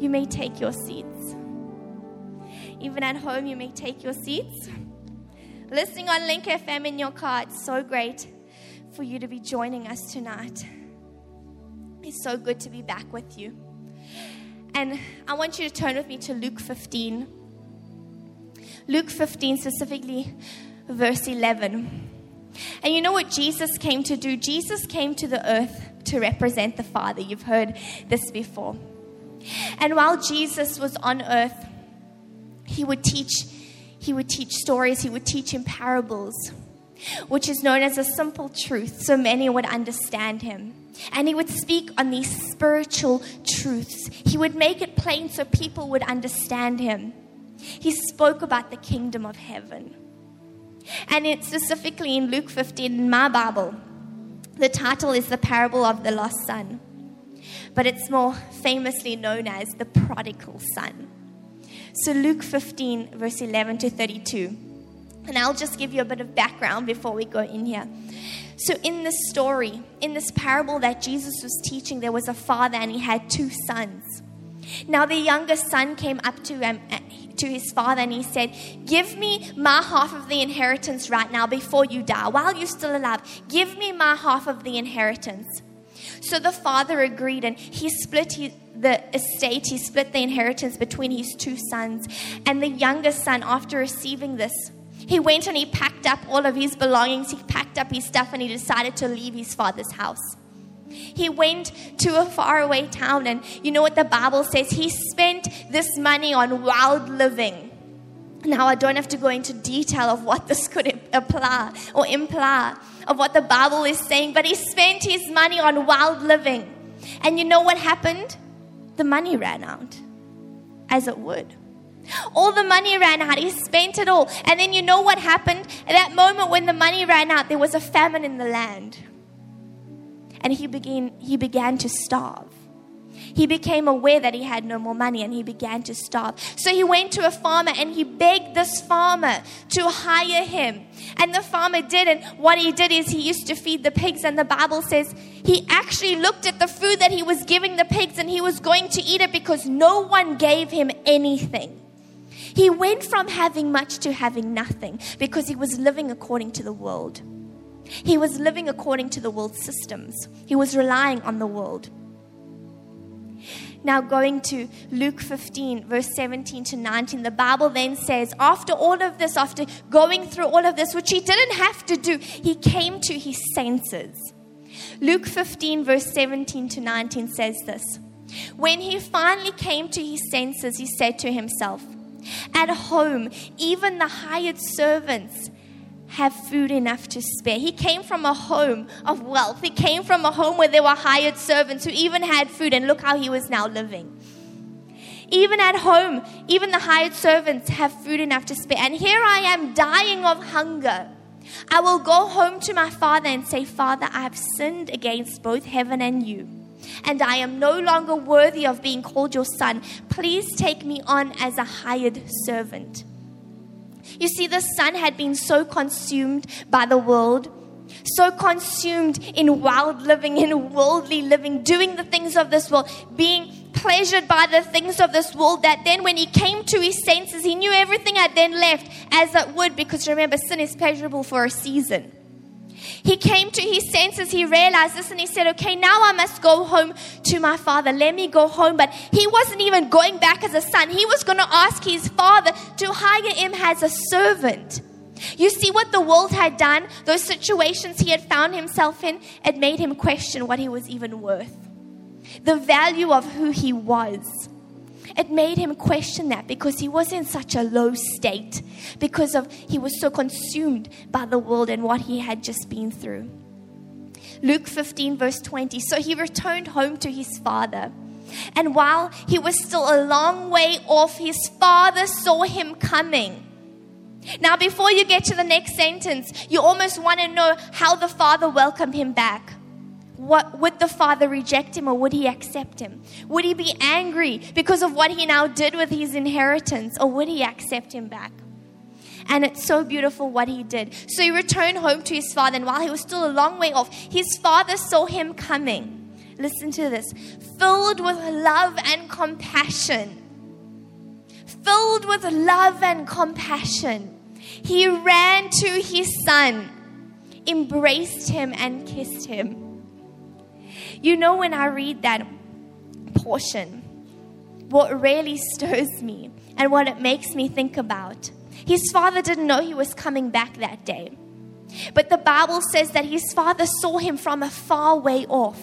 you may take your seats. Even at home, you may take your seats. Listening on Link FM in your car, it's so great for you to be joining us tonight. It's so good to be back with you. And I want you to turn with me to Luke 15. Luke 15, specifically verse 11. And you know what Jesus came to do? Jesus came to the earth to represent the Father. You've heard this before. And while Jesus was on earth, he would teach stories, he would teach in parables, which is known as a simple truth, so many would understand him. And he would speak on these spiritual truths. He would make it plain so people would understand him. He spoke about the kingdom of heaven. And it's specifically in Luke 15 in my Bible. The title is The Parable of the Lost Son. But it's more famously known as the Prodigal Son. So Luke 15, verse 11 to 32. And I'll just give you a bit of background before we go in here. So in this story, in this parable that Jesus was teaching, there was a father and he had two sons. Now the youngest son came up to his father and he said, give me my half of the inheritance right now before you die. While you're still alive, give me my half of the inheritance. So the father agreed and he split the estate, he split the inheritance between his two sons. And the youngest son, after receiving this, he went and he packed up all of his belongings, he packed up his stuff and he decided to leave his father's house. He went to a faraway town and you know what the Bible says? He spent this money on wild living. Now I don't have to go into detail of what this could apply or imply of what the Bible is saying, but he spent his money on wild living. And you know what happened? The money ran out, as it would. All the money ran out. He spent it all. And then you know what happened? At that moment when the money ran out, there was a famine in the land. And he began to starve. He became aware that he had no more money and he began to starve. So he went to a farmer and he begged this farmer to hire him. And the farmer did. And what he did is he used to feed the pigs. And the Bible says he actually looked at the food that he was giving the pigs and he was going to eat it because no one gave him anything. He went from having much to having nothing because he was living according to the world. He was living according to the world systems. He was relying on the world. Now going to Luke 15, verse 17 to 19, the Bible then says, after all of this, after going through all of this, which he didn't have to do, he came to his senses. Luke 15, verse 17 to 19 says this. When he finally came to his senses, he said to himself, at home, even the hired servants have food enough to spare. He came from a home of wealth. He came from a home where there were hired servants who even had food, and look how he was now living. Even at home, even the hired servants have food enough to spare. And here I am dying of hunger. I will go home to my father and say, Father, I have sinned against both heaven and you, and I am no longer worthy of being called your son. Please take me on as a hired servant. You see, the son had been so consumed by the world, so consumed in wild living, in worldly living, doing the things of this world, being pleasured by the things of this world, that then when he came to his senses, he knew everything had then left as it would, because remember, sin is pleasurable for a season. He came to his senses, he realized this, and he said, okay, now I must go home to my father. Let me go home. But he wasn't even going back as a son. He was going to ask his father to hire him as a servant. You see what the world had done, those situations he had found himself in, it made him question what he was even worth. The value of who he was. It made him question that because he was in such a low state, because of he was so consumed by the world and what he had just been through. Luke 15 verse 20. So he returned home to his father. And while he was still a long way off, his father saw him coming. Now before you get to the next sentence, you almost want to know how the father welcomed him back. What, would the father reject him or would he accept him? Would he be angry because of what he now did with his inheritance, or would he accept him back? And it's so beautiful what he did. So he returned home to his father, and while he was still a long way off, his father saw him coming. Listen to this. Filled with love and compassion. Filled with love and compassion. He ran to his son, embraced him and kissed him. You know, when I read that portion, what really stirs me and what it makes me think about, his father didn't know he was coming back that day. But the Bible says that his father saw him from a far way off.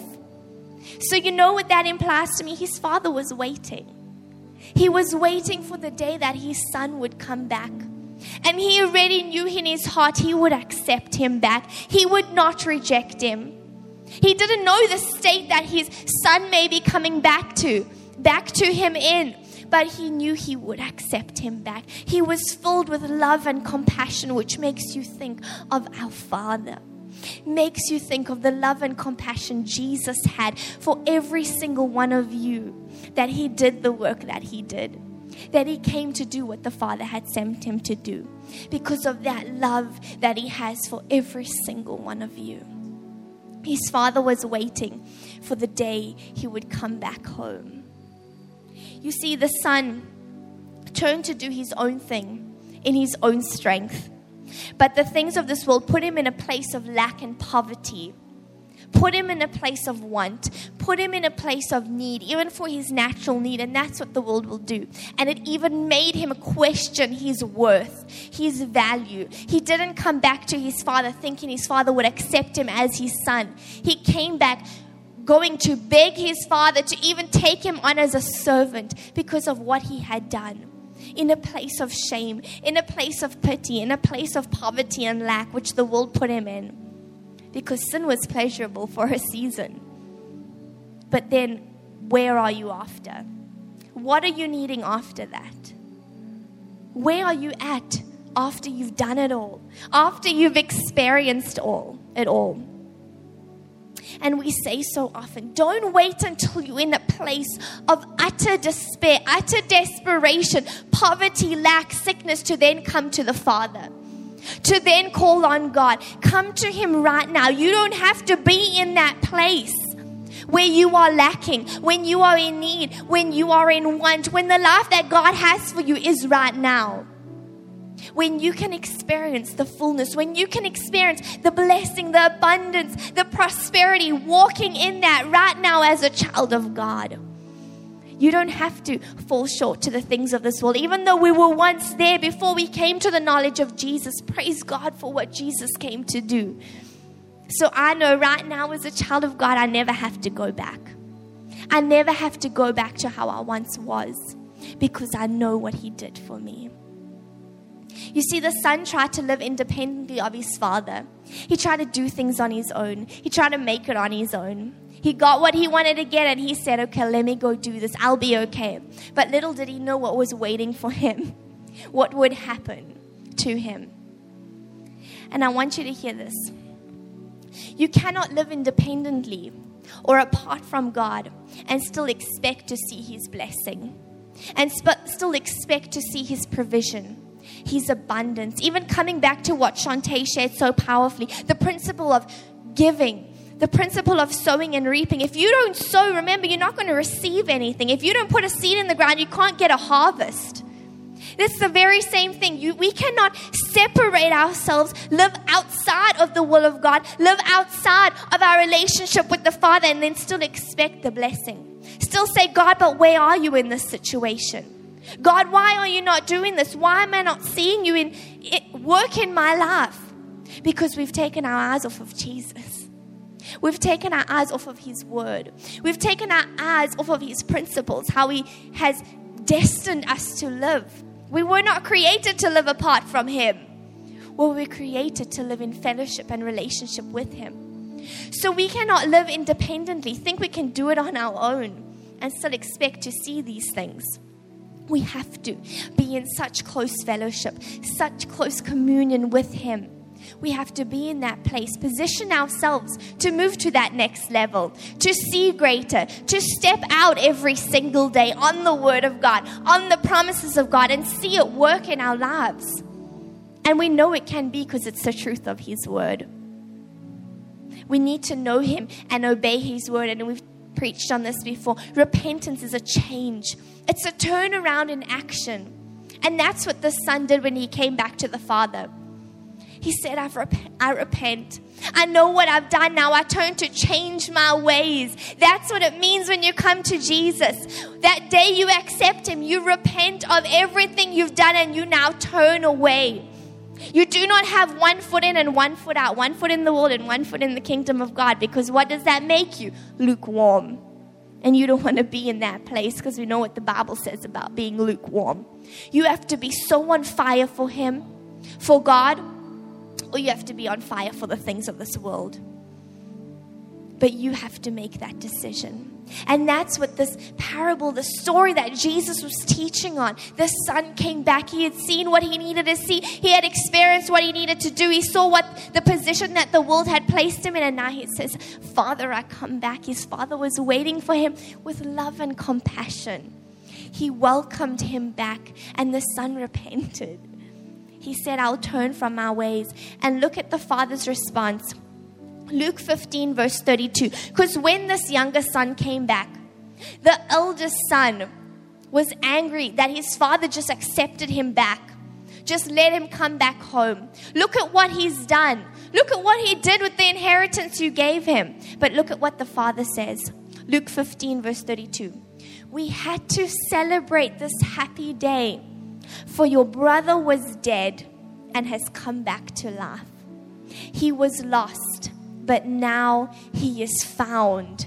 So you know what that implies to me? His father was waiting. He was waiting for the day that his son would come back. And he already knew in his heart he would accept him back. He would not reject him. He didn't know the state that his son may be coming back to him in. But he knew he would accept him back. He was filled with love and compassion, which makes you think of our Father. Makes you think of the love and compassion Jesus had for every single one of you. That he did the work that he did. That he came to do what the Father had sent him to do. Because of that love that he has for every single one of you. His father was waiting for the day he would come back home. You see, the son turned to do his own thing in his own strength. But the things of this world put him in a place of lack and poverty. Put him in a place of want. Put him in a place of need, even for his natural need. And that's what the world will do. And it even made him question his worth, his value. He didn't come back to his father thinking his father would accept him as his son. He came back going to beg his father to even take him on as a servant because of what he had done. In a place of shame, in a place of pity, in a place of poverty and lack, which the world put him in. Because sin was pleasurable for a season. But then, where are you after? What are you needing after that? Where are you at after you've done it all? After you've experienced it all? And we say so often, don't wait until you're in a place of utter despair, utter desperation, poverty, lack, sickness to then come to the Father. To then call on God. Come to him right now. You don't have to be in that place where you are lacking, when you are in need, when you are in want, when the life that God has for you is right now. When you can experience the fullness, when you can experience the blessing, the abundance, the prosperity, walking in that right now as a child of God. You don't have to fall short to the things of this world. Even though we were once there before we came to the knowledge of Jesus, praise God for what Jesus came to do. So I know right now as a child of God, I never have to go back. I never have to go back to how I once was because I know what he did for me. You see, the son tried to live independently of his father. He tried to do things on his own. He tried to make it on his own. He got what he wanted to get and he said, okay, let me go do this. I'll be okay. But little did he know what was waiting for him, what would happen to him. And I want you to hear this. You cannot live independently or apart from God and still expect to see his blessing and still expect to see his provision. His abundance. Even coming back to what Shantae shared so powerfully, the principle of giving, the principle of sowing and reaping. If you don't sow, remember, you're not going to receive anything. If you don't put a seed in the ground, you can't get a harvest. It's the very same thing. We cannot separate ourselves, live outside of the will of God, live outside of our relationship with the Father, and then still expect the blessing. Still say, God, but where are you in this situation? God, why are you not doing this? Why am I not seeing you work in my life? Because we've taken our eyes off of Jesus. We've taken our eyes off of his word. We've taken our eyes off of his principles, how he has destined us to live. We were not created to live apart from him. Well, we're created to live in fellowship and relationship with him. So we cannot live independently, think we can do it on our own, and still expect to see these things. We have to be in such close fellowship, such close communion with him. We have to be in that place, position ourselves to move to that next level, to see greater, to step out every single day on the word of God, on the promises of God, and see it work in our lives. And we know it can be because it's the truth of his word. We need to know him and obey his word. And preached on this before. Repentance is a change. It's a turnaround in action. And that's what the son did when he came back to the father. He said, I repent. I know what I've done now. I turn to change my ways. That's what it means when you come to Jesus. That day you accept him, you repent of everything you've done, and you now turn away. You do not have one foot in and one foot out, one foot in the world and one foot in the kingdom of God, because what does that make you? Lukewarm. And you don't want to be in that place, because we know what the Bible says about being lukewarm. You have to be so on fire for him, for God, or you have to be on fire for the things of this world. But you have to make that decision. And that's what this parable, the story that Jesus was teaching on. The son came back. He had seen what he needed to see. He had experienced what he needed to do. He saw what the position that the world had placed him in. And now he says, Father, I come back. His father was waiting for him with love and compassion. He welcomed him back, and the son repented. He said, I'll turn from my ways. And look at the father's response. Luke 15 verse 32. Because when this younger son came back, the eldest son was angry that his father just accepted him back. Just let him come back home. Look at what he's done. Look at what he did with the inheritance you gave him. But look at what the father says. Luke 15 verse 32. We had to celebrate this happy day, for your brother was dead and has come back to life. He was lost, but now he is found.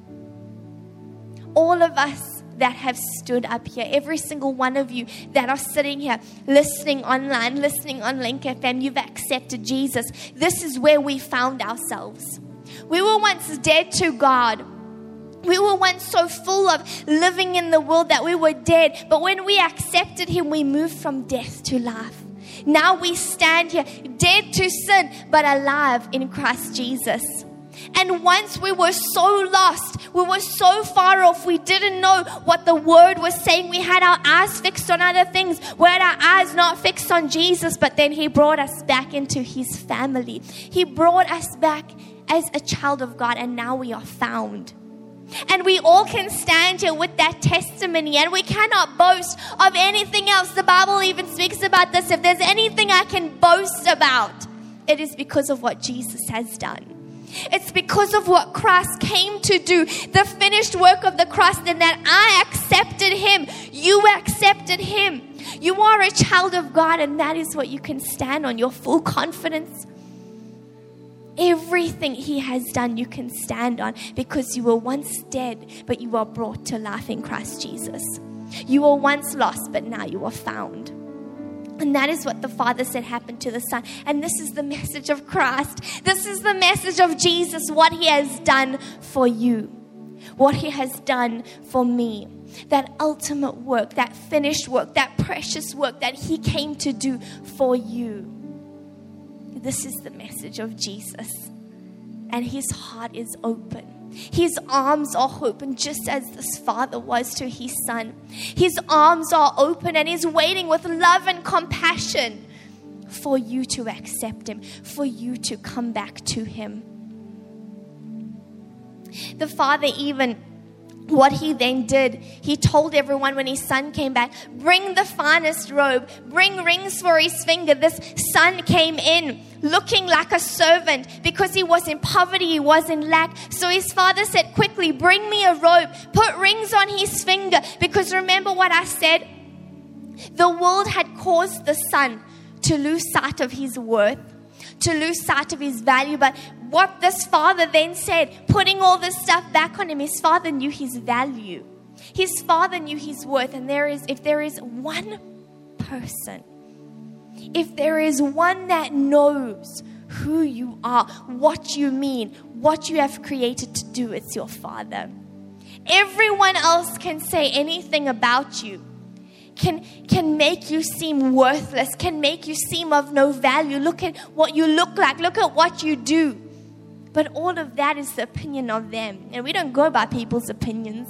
All of us that have stood up here, every single one of you that are sitting here, listening online, listening on Link FM, you've accepted Jesus. This is where we found ourselves. We were once dead to God. We were once so full of living in the world that we were dead. But when we accepted him, we moved from death to life. Now we stand here, dead to sin, but alive in Christ Jesus. And once we were so lost, we were so far off, we didn't know what the word was saying. We had our eyes fixed on other things. We had our eyes not fixed on Jesus, but then he brought us back into his family. He brought us back as a child of God, and now we are found. And we all can stand here with that testimony, and we cannot boast of anything else. The Bible even speaks about this. If there's anything I can boast about, it is because of what Jesus has done. It's because of what Christ came to do, the finished work of the cross, and that I accepted him. You accepted him. You are a child of God, and that is what you can stand on, your full confidence. Everything he has done, you can stand on, because you were once dead, but you are brought to life in Christ Jesus. You were once lost, but now you are found. And that is what the Father said happened to the Son. And this is the message of Christ. This is the message of Jesus, what he has done for you, what he has done for me. That ultimate work, that finished work, that precious work that he came to do for you. This is the message of Jesus. And his heart is open. His arms are open, just as this father was to his son. His arms are open, and he's waiting with love and compassion for you to accept him, for you to come back to him. The father even, what he then did, he told everyone when his son came back, bring the finest robe, bring rings for his finger. This son came in looking like a servant because he was in poverty, he was in lack. So his father said, quickly, bring me a robe, put rings on his finger. Because remember what I said? The world had caused the son to lose sight of his worth, to lose sight of his value. But what this father then said, putting all this stuff back on him, his father knew his value. His father knew his worth. And if there is one person, if there is one that knows who you are, what you mean, what you have created to do, it's your Father. Everyone else can say anything about you, can make you seem worthless, can make you seem of no value. Look at what you look like, look at what you do. But all of that is the opinion of them. And we don't go by people's opinions.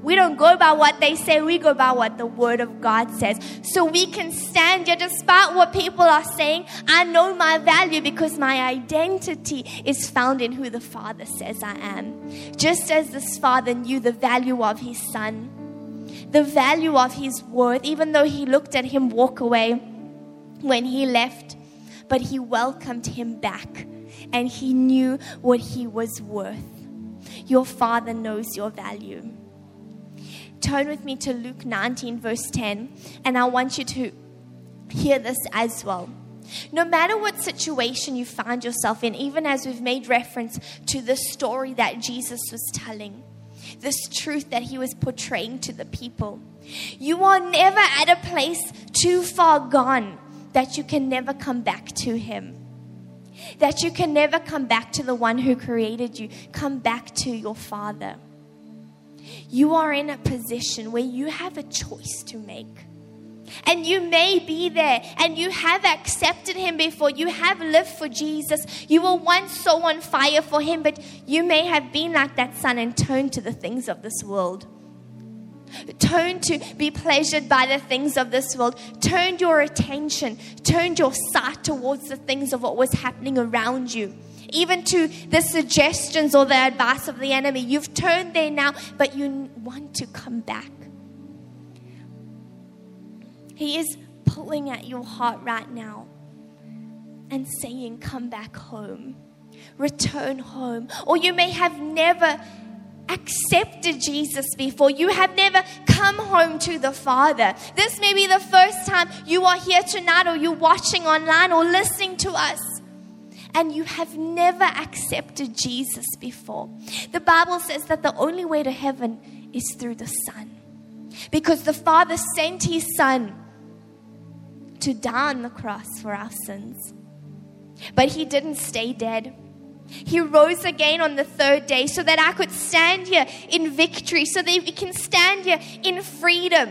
We don't go by what they say, we go by what the Word of God says. So we can stand here despite what people are saying. I know my value because my identity is found in who the Father says I am. Just as this Father knew the value of His Son, the value of His worth, even though He looked at him walk away when he left, but He welcomed him back and He knew what he was worth. Your Father knows your value. Turn with me to Luke 19 verse 10, and I want you to hear this as well. No matter what situation you find yourself in, even as we've made reference to the story that Jesus was telling, this truth that He was portraying to the people, you are never at a place too far gone that you can never come back to Him. That you can never come back to the one who created you. Come back to your Father. You are in a position where you have a choice to make. And you may be there and you have accepted Him before. You have lived for Jesus. You were once so on fire for Him, but you may have been like that son and turned to the things of this world. Turned to be pleasured by the things of this world. Turned your attention, turned your sight towards the things of what was happening around you. Even to the suggestions or the advice of the enemy. You've turned there now, but you want to come back. He is pulling at your heart right now and saying, come back home. Return home. Or you may have never accepted Jesus before. You have never come home to the Father. This may be the first time you are here tonight, or you're watching online or listening to us, and you have never accepted Jesus before. The Bible says that the only way to heaven is through the Son, because the Father sent His Son to die on the cross for our sins. But He didn't stay dead. He rose again on the third day so that I could stand here in victory, so that we can stand here in freedom,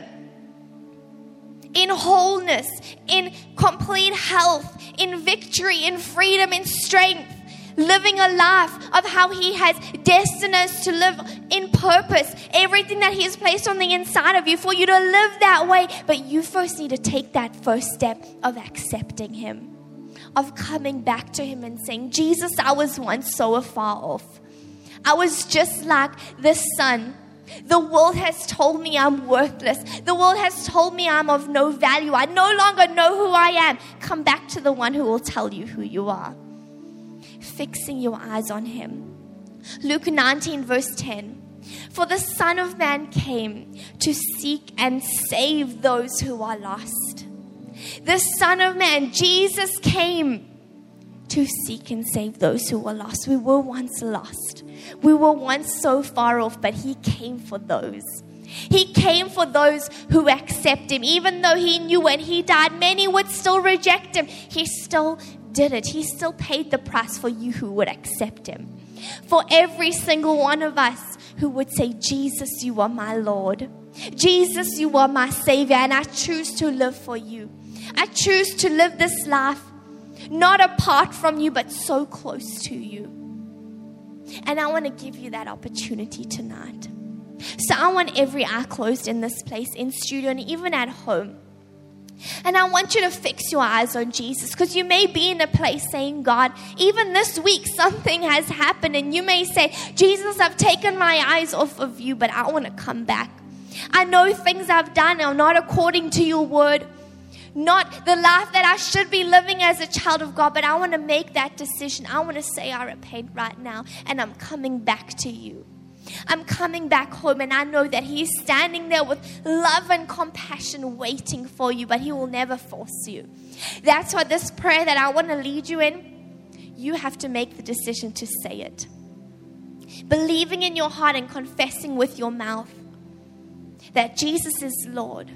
in wholeness, in complete health, in victory, in freedom, in strength, living a life of how He has destined us to live in purpose. Everything that He has placed on the inside of you for you to live that way. But you first need to take that first step of accepting Him, of coming back to Him and saying, Jesus, I was once so afar off. I was just like this son. The world has told me I'm worthless. The world has told me I'm of no value. I no longer know who I am. Come back to the one who will tell you who you are. Fixing your eyes on Him. Luke 19 verse 10. For the Son of Man came to seek and save those who are lost. The Son of Man, Jesus, came to seek and save those who were lost. We were once lost. We were once so far off, but He came for those. He came for those who accept Him. Even though He knew when He died, many would still reject Him, He still did it. He still paid the price for you who would accept Him. For every single one of us who would say, Jesus, you are my Lord. Jesus, you are my Savior, and I choose to live for you. I choose to live this life not apart from you, but so close to you. And I want to give you that opportunity tonight. So I want every eye closed in this place, in studio, and even at home. And I want you to fix your eyes on Jesus, because you may be in a place saying, God, even this week something has happened, and you may say, Jesus, I've taken my eyes off of you, but I want to come back. I know things I've done are not according to your word, not the life that I should be living as a child of God, but I want to make that decision. I want to say I repent right now, and I'm coming back to you. I'm coming back home, and I know that He is standing there with love and compassion waiting for you, but He will never force you. That's why this prayer that I want to lead you in, you have to make the decision to say it. Believing in your heart and confessing with your mouth that Jesus is Lord.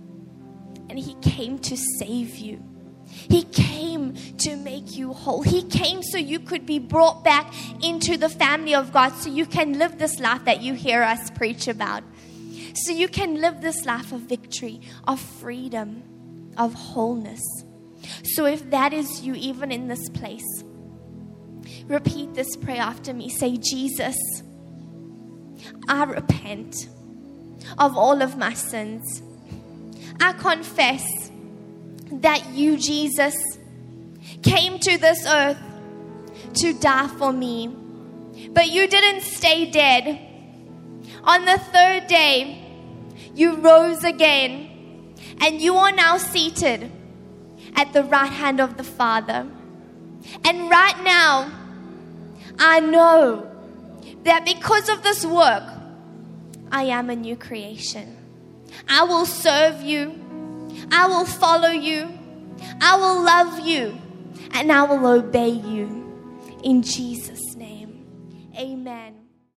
And He came to save you. He came to make you whole. He came so you could be brought back into the family of God, so you can live this life that you hear us preach about. So you can live this life of victory, of freedom, of wholeness. So if that is you, even in this place, repeat this prayer after me. Say, Jesus, I repent of all of my sins. I confess that you, Jesus, came to this earth to die for me. But you didn't stay dead. On the third day, you rose again, and you are now seated at the right hand of the Father. And right now, I know that because of this work, I am a new creation. I will serve you. I will follow you. I will love you. And I will obey you. In Jesus' name, amen.